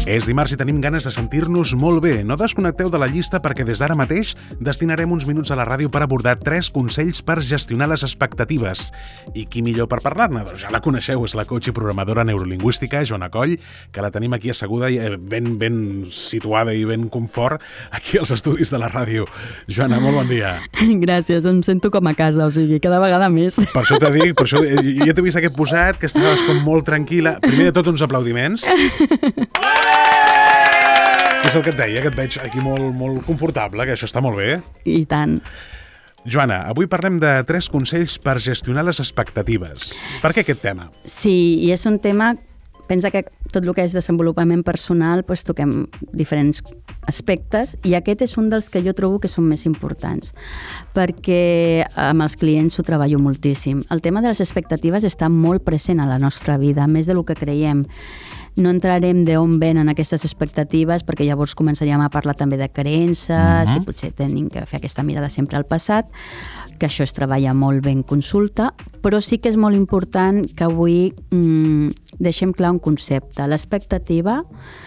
És dimarts i tenim ganes de sentir-nos molt bé. No desconnecteu de la llista perquè des d'ara mateix destinarem uns minuts a la ràdio per abordar 3 consells per gestionar les expectatives. I qui millor per parlar-ne? Doncs ja la coneixeu, és la coach i programadora neurolingüística, Joana Coll, que la tenim aquí asseguda i ben situada i ben confort aquí als estudis de la ràdio. Joana, molt bon dia. Gràcies, em sento com a casa, o sigui, cada vegada més. Per això t'he dit, per això jo t'he vist aquest posat, que estaves com molt tranquil·la. Primer de tot, uns aplaudiments. És el que et deia, que et veig aquí molt confortable, que això està molt bé. I tant. Joana, avui parlem de 3 consells per gestionar les expectatives. Per què aquest tema? Sí, i és un tema... Pensa que tot el que és desenvolupament personal doncs toquem diferents aspectes i aquest és un dels que jo trobo que són més importants perquè amb els clients ho treballo moltíssim. El tema de les expectatives està molt present a la nostra vida, més del que creiem. No entrarem d'on venen aquestes expectatives perquè llavors començaríem a parlar també de creences i potser tenim que fer aquesta mirada sempre al passat, que això es treballa molt bé en consulta, però sí que és molt important que avui deixem clar un concepte. L'expectativa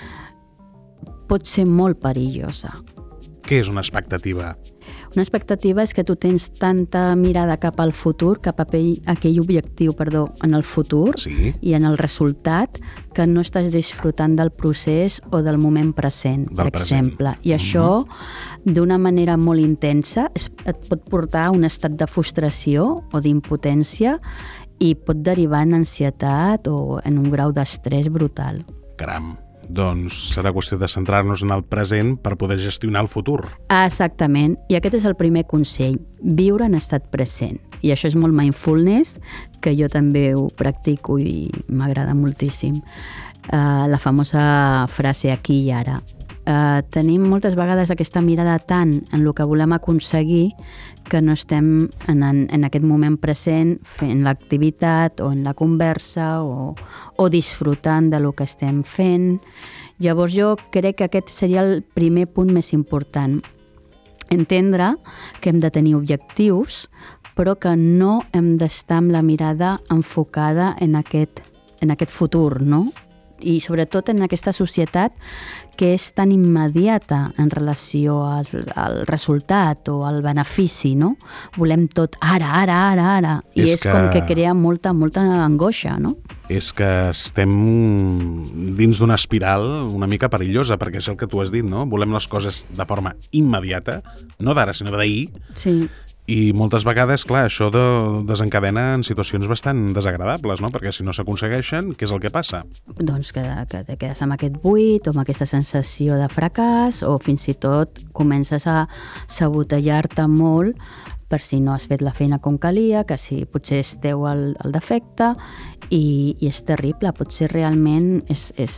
pot ser molt perillosa. Què és una expectativa? Una expectativa és que tu tens tanta mirada cap al futur, cap a aquell objectiu, en el futur i en el resultat, que no estàs disfrutant del procés o del moment present, per exemple. I això, d'una manera molt intensa, et pot portar a un estat de frustració o d'impotència i pot derivar en ansietat o en un grau d'estrès brutal. Caram. Doncs serà qüestió de centrar-nos en el present per poder gestionar el futur. Exactament, i aquest és el primer consell, viure en estat present. I això és molt mindfulness, que jo també ho practico i m'agrada moltíssim. La famosa frase aquí i ara. Tenim moltes vegades aquesta mirada tant en el que volem aconseguir que no estem en aquest moment present fent l'activitat o en la conversa o disfrutant de lo que estem fent. Llavors jo crec que aquest seria el primer punt més important. Entendre que hem de tenir objectius, però que no hem d'estar amb la mirada enfocada en aquest futur, no? I sobretot en aquesta societat que és tan immediata en relació al resultat o al benefici, no? Volem tot ara. I és com que crea molta angoixa, no? És que estem dins d'una espiral una mica perillosa, perquè és el que tu has dit, no? Volem les coses de forma immediata, no d'ara, sinó d'ahir. Sí. I moltes vegades, clar, això desencadena en situacions bastant desagradables, no? Perquè si no s'aconsegueixen, què és el que passa? Doncs que te quedes amb aquest buit o amb aquesta sensació de fracàs o fins i tot comences a sabotejar-te molt per si no has fet la feina com calia, que si potser és teu el defecte i és terrible, potser realment és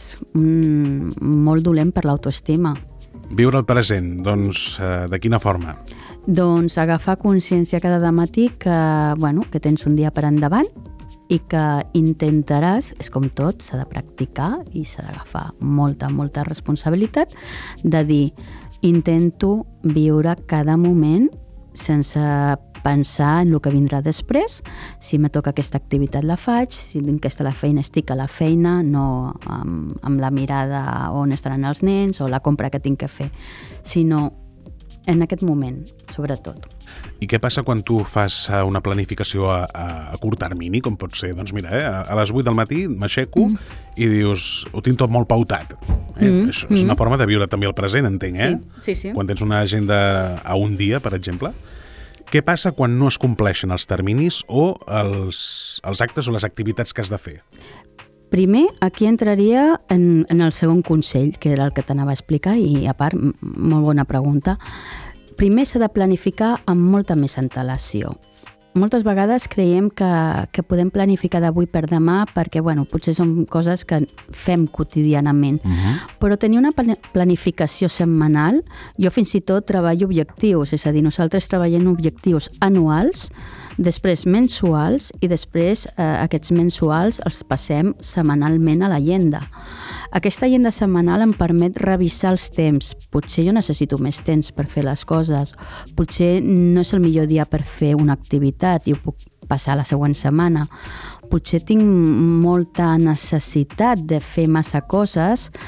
molt dolent per l'autoestima. Viure el present, doncs, de quina forma? Doncs agafar consciència cada matí que tens un dia per endavant i que intentaràs, és com tot, s'ha de practicar i s'ha d'agafar molta responsabilitat de dir, intento viure cada moment sense pensar en el que vindrà després. Si me toca aquesta activitat la faig, si tinc que estar a la feina estic a la feina, no amb la mirada on estaran els nens o la compra que tinc que fer, sinó en aquest moment, sobretot. I què passa quan tu fas una planificació a curt termini, com pot ser? Doncs mira, a les 8 del matí m'aixeco i dius, ho tinc tot molt pautat. És una forma de viure també el present, entenc, eh? Sí. Quan tens una agenda a un dia, per exemple. Què passa quan no es compleixen els terminis o els actes o les activitats que has de fer? Primer, aquí entraria en el segon consell, que era el que t'anava a explicar, i a part, molt bona pregunta. Primer s'ha de planificar amb molta més antelació. Moltes vegades creiem que podem planificar d'avui per demà perquè, potser són coses que fem quotidianament. Però tenir una planificació setmanal, jo fins i tot treballo objectius, és a dir, nosaltres treballem objectius anuals, després mensuals i després aquests mensuals els passem setmanalment a l'agenda. Aquesta agenda setmanal em permet revisar els temps. Potser jo necessito més temps per fer les coses. Potser no és el millor dia per fer una activitat i ho puc passar la següent setmana. Potser tinc molta necessitat de fer massa coses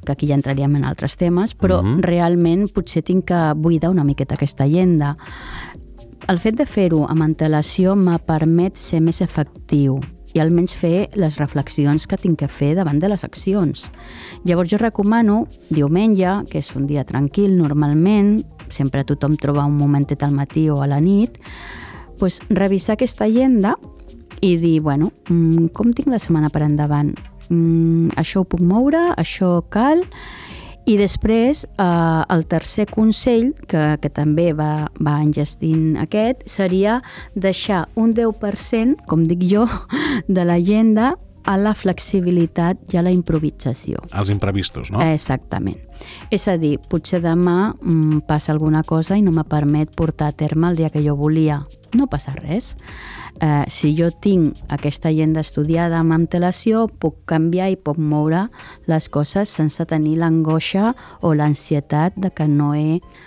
que aquí ja entraríem en altres temes, però realment potser tinc que buidar una miqueta aquesta agenda. El fet de fer-ho amb antelació me permet ser més efectiu i almenys fer les reflexions que tinc que fer davant de les accions. Llavors jo recomano diumenge, que és un dia tranquil normalment, sempre tothom troba un momentet al matí o a la nit, doncs revisar aquesta agenda i dir, bueno, com tinc la setmana per endavant? Això ho puc moure, això cal... I després, el tercer consell, que també va enllestint aquest, seria deixar un 10%, com dic jo, de l'agenda a la flexibilitat i a la improvisació. Els imprevistos, no? Exactament. És a dir, potser demà passa alguna cosa i no me permet portar a terme el dia que jo volia. No passa res. Si jo tinc aquesta agenda estudiada amb antelació, puc canviar i puc moure les coses sense tenir l'angoixa o l'ansietat de que no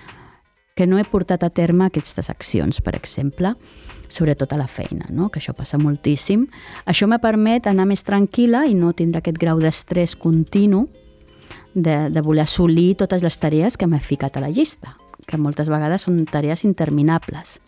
he portat a terme aquestes accions, per exemple, sobretot a la feina, no? Que això passa moltíssim. Això me permet anar més tranquil·la i no tindre aquest grau d'estrès continu de voler assolir totes les tarees que m'he ficat a la llista, que moltes vegades són tarees interminables.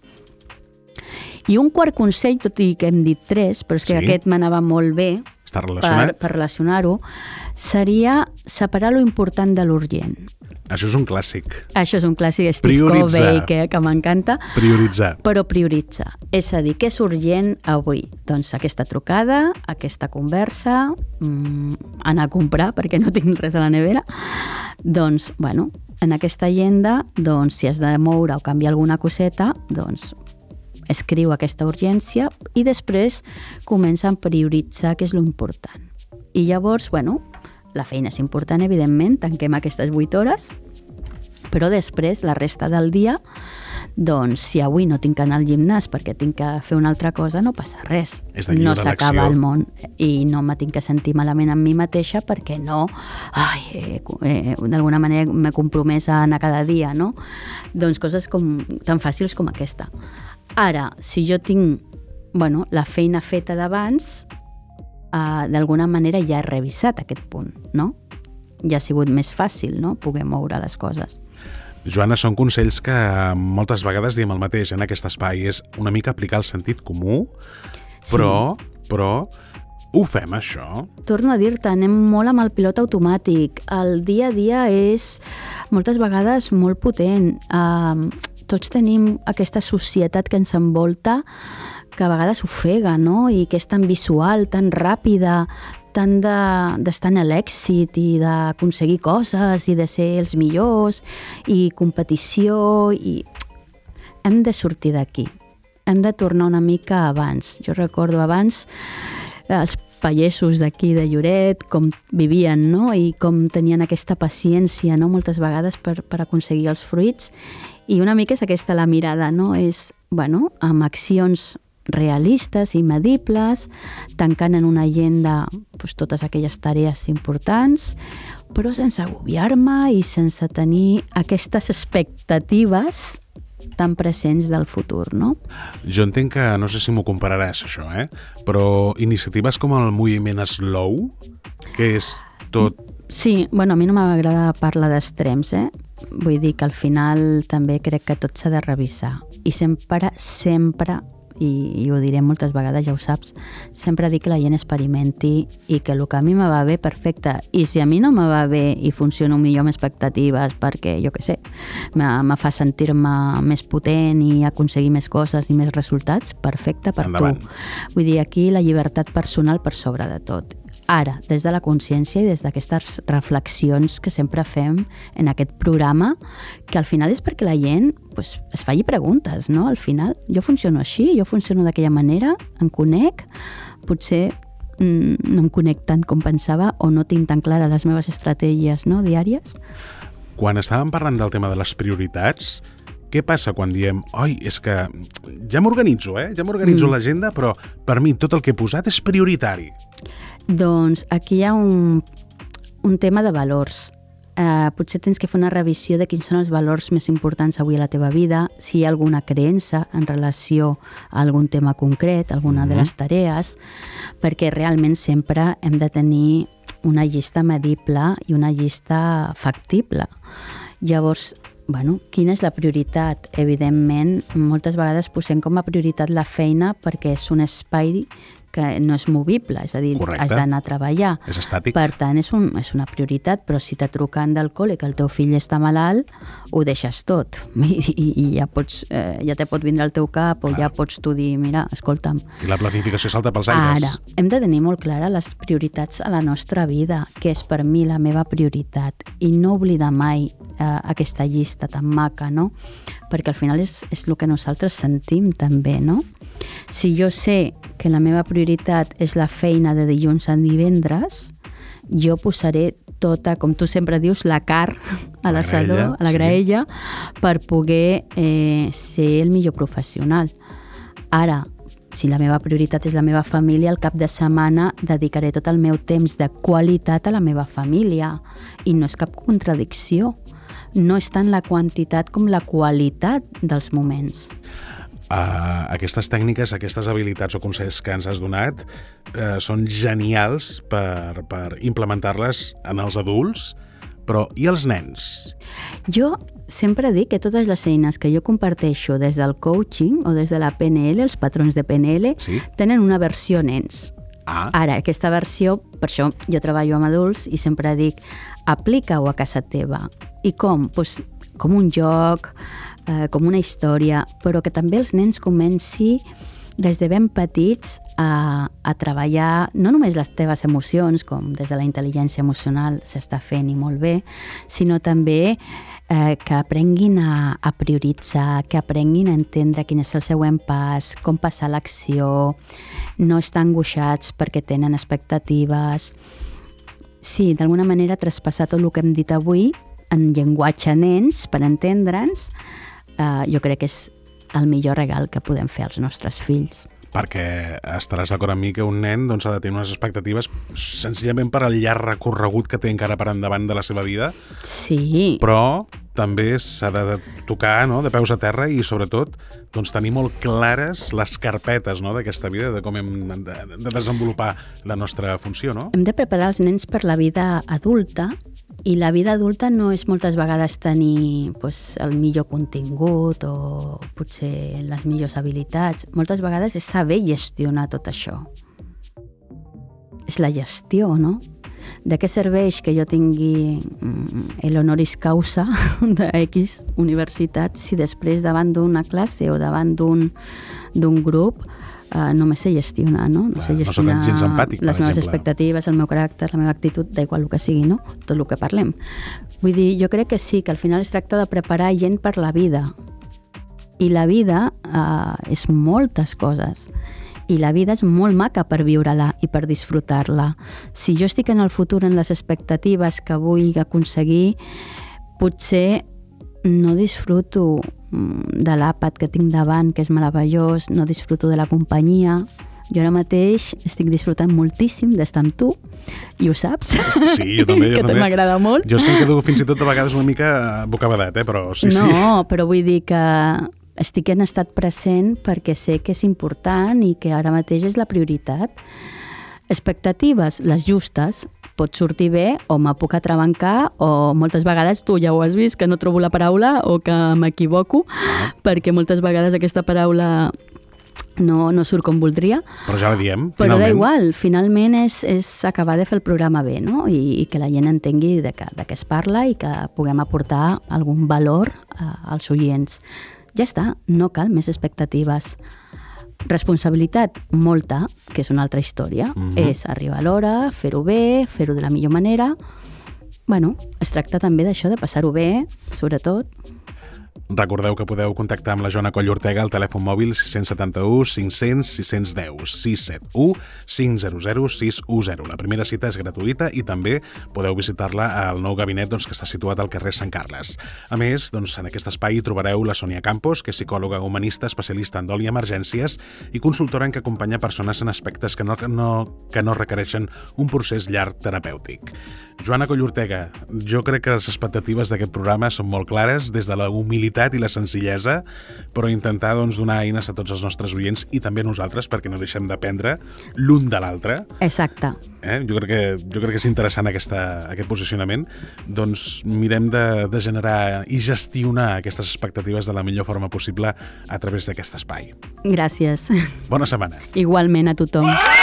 I un quart consell, tot i que hem dit 3, però és que aquest m'anava molt bé per relacionar-ho, seria separar lo important de l'urgent. Això és un clàssic. Això és un clàssic, Steve Covey, que m'encanta. Prioritzar. Però prioritzar. És a dir, què és urgent avui? Doncs aquesta trucada, aquesta conversa, anar a comprar perquè no tinc res a la nevera. Doncs, bueno, en aquesta agenda, doncs, si has de moure o canviar alguna coseta, doncs escriu aquesta urgència i després comença a prioritzar què és l'important. I llavors, bueno, la feina és important, evidentment, tanquem aquestes 8 hores, però després, la resta del dia, doncs, si avui no tinc que anar al gimnàs perquè tinc que fer una altra cosa, no passa res. No s'acaba el món i no me tinc que sentir malament amb mi mateixa perquè no, d'alguna manera m'he compromès a anar cada dia, no? Doncs coses tan fàcils com aquesta. Ara, si jo tinc la feina feta d'abans, d'alguna manera ja he revisat aquest punt, no? Ja ha sigut més fàcil, no?, poder moure les coses. Joana, són consells que moltes vegades diem el mateix en aquest espai, és una mica aplicar el sentit comú, però ho fem, això? Torno a dir-te, anem molt amb el pilot automàtic. El dia a dia és moltes vegades molt potent. Tots tenim aquesta societat que ens envolta que a vegades ofega, no? I que és tan visual, tan ràpida, tant d'estar en l'èxit i d'aconseguir coses i de ser els millors i competició i hem de sortir d'aquí. Hem de tornar una mica abans. Jo recordo abans els pagesos d'aquí de Lloret, com vivien, no? I com tenien aquesta paciència, no? Moltes vegades per aconseguir els fruits. I una mica és aquesta la mirada, no? És, amb accions realistes i medibles, tancant en una agenda totes aquelles tarees importants, però sense agobiar-me i sense tenir aquestes expectatives tan presents del futur, no? Jo entenc que, no sé si m'ho compararàs això, però iniciatives com el moviment slow, que és tot... Sí, a mi no m'agrada parlar d'extrems, Vull dir que al final també crec que tot s'ha de revisar. I sempre, i ho diré moltes vegades, ja ho saps, sempre dic que la gent experimenti i que el que a mi me va bé, perfecte. I si a mi no me va bé i funciono millor amb expectatives perquè, jo què sé, me fa sentir-me més potent i aconseguir més coses i més resultats, perfecte per tu. Vull dir, aquí la llibertat personal per sobre de tot. Ara, des de la consciència i des d'aquestes reflexions que sempre fem en aquest programa, que al final és perquè la gent es faci preguntes, no? Al final, jo funciono així, jo funciono d'aquella manera, em conec, potser no em conec tant com pensava o no tinc tan clares les meves estratègies, no, diàries. Quan estàvem parlant del tema de les prioritats, què passa quan diem, és que ja m'organitzo, ja m'organitzo l'agenda, però per mi tot el que he posat és prioritari? Doncs aquí hi ha un tema de valors. Potser tens que fer una revisió de quins són els valors més importants avui a la teva vida, si hi ha alguna creença en relació a algun tema concret, alguna de les tarees, perquè realment sempre hem de tenir una llista medible i una llista factible. Llavors, quina és la prioritat? Evidentment, moltes vegades posem com a prioritat la feina perquè és un espai que no és movible, és a dir, correcte, has d'anar a treballar. És estàtic. Per tant, és una prioritat, però si te truquen del col·le que el teu fill està malalt, ho deixes tot. I ja te pot vindre al teu cap o ja pots tu dir, mira, escolta'm. I la planificació salta pels aires. Ara, hem de tenir molt clara les prioritats a la nostra vida, que és per mi la meva prioritat, i no oblidar mai aquesta llista tan maca, no? Perquè al final és el que nosaltres sentim també, no? Si jo sé que la meva prioritat és la feina de dilluns a divendres, jo posaré tota, com tu sempre dius, la carn a l'assador, a la graella, per poder ser el millor professional. Ara, si la meva prioritat és la meva família, al cap de setmana dedicaré tot el meu temps de qualitat a la meva família. I no és cap contradicció. No és tant la quantitat com la qualitat dels moments. Aquestes tècniques, aquestes habilitats o consells que ens has donat són genials per implementar-les en els adults, però i els nens? Jo sempre dic que totes les eines que jo comparteixo des del coaching o des de la PNL, els patrons de PNL, tenen una versió nens. Ara, aquesta versió, per això jo treballo amb adults i sempre dic, aplica-ho a casa teva. I com? Pues, com un joc, com una història, però que també els nens comenci des de ben petits a treballar no només les teves emocions, com des de la intel·ligència emocional s'està fent i molt bé, sinó també que aprenguin a prioritzar, que aprenguin a entendre quin és el següent pas, com passar l'acció, no estar angoixats perquè tenen expectatives. Sí, d'alguna manera traspassar tot el que hem dit avui en llenguatge nens per entendre'ns, jo crec que és el millor regal que podem fer als nostres fills. Perquè estaràs d'acord amb mi que un nen ha de tenir unes expectatives senzillament per al llarg recorregut que té encara per endavant de la seva vida. Sí. Però també s'ha de tocar, no?, de peus a terra i, sobretot, tenir molt clares les carpetes, no?, d'aquesta vida, de com hem de desenvolupar la nostra funció, no? Hem de preparar els nens per la vida adulta, i la vida adulta no és moltes vegades tenir el millor contingut o potser les millors habilitats. Moltes vegades és saber gestionar tot això. És la gestió, no? De què serveix que jo tingui l'honoris causa de X universitat si després davant d'una classe o davant d'un grup no me sé gestionar, no? No sé gestionar gens empàtic, les meves expectatives, el meu caràcter, la meva actitud, d'igual el que sigui, no? Tot el que parlem. Vull dir, jo crec que sí, que al final es tracta de preparar gent per la vida. I la vida és moltes coses. I la vida és molt maca per viure-la i per disfrutar-la. Si jo estic en el futur en les expectatives que vull aconseguir, potser no disfruto de l'àpat que tinc davant, que és meravellós, no disfruto de la companyia. Jo ara mateix estic disfrutant moltíssim d'estar amb tu, i ho saps? Sí, jo també. Que m'agrada molt. Jo és que em quedo fins i tot de vegades una mica bocabadat, però sí. No, però vull dir que estic en estat present perquè sé que és important i que ara mateix és la prioritat. Expectatives, les justes, pot sortir bé o me puc atrabancar o moltes vegades, tu ja ho has vist, que no trobo la paraula o que m'equivoco, perquè moltes vegades aquesta paraula no surt com voldria. Però ja la diem, finalment. Però d'igual, finalment és acabar de fer el programa bé, no? I que la gent entengui de què es parla i que puguem aportar algun valor als oients. Ja està, no cal més expectatives. Responsabilitat, molta, que és una altra història. És arribar a l'hora, fer-ho bé, fer-ho de la millor manera. Es tracta també d'això, de passar-ho bé, sobretot. Recordeu que podeu contactar amb la Joana Coll Ortega al telèfon mòbil 671 500 610 671 500 610. La primera cita és gratuïta i també podeu visitar-la al nou gabinet que està situat al carrer Sant Carles. A més, en aquest espai hi trobareu la Sònia Campos, que és psicòloga humanista, especialista en dol i emergències i consultora en què acompanya persones en aspectes que no requereixen un procés llarg terapèutic. Joana Coll Ortega, jo crec que les expectatives d'aquest programa són molt clares, des de la humilitat humilitat i la senzillesa, però intentar doncs, donar eines a tots els nostres oients i també a nosaltres, perquè no deixem d'aprendre l'un de l'altre. Exacte. Jo crec que és interessant aquest posicionament. Doncs mirem de generar i gestionar aquestes expectatives de la millor forma possible a través d'aquest espai. Gràcies. Bona setmana. Igualment a tothom.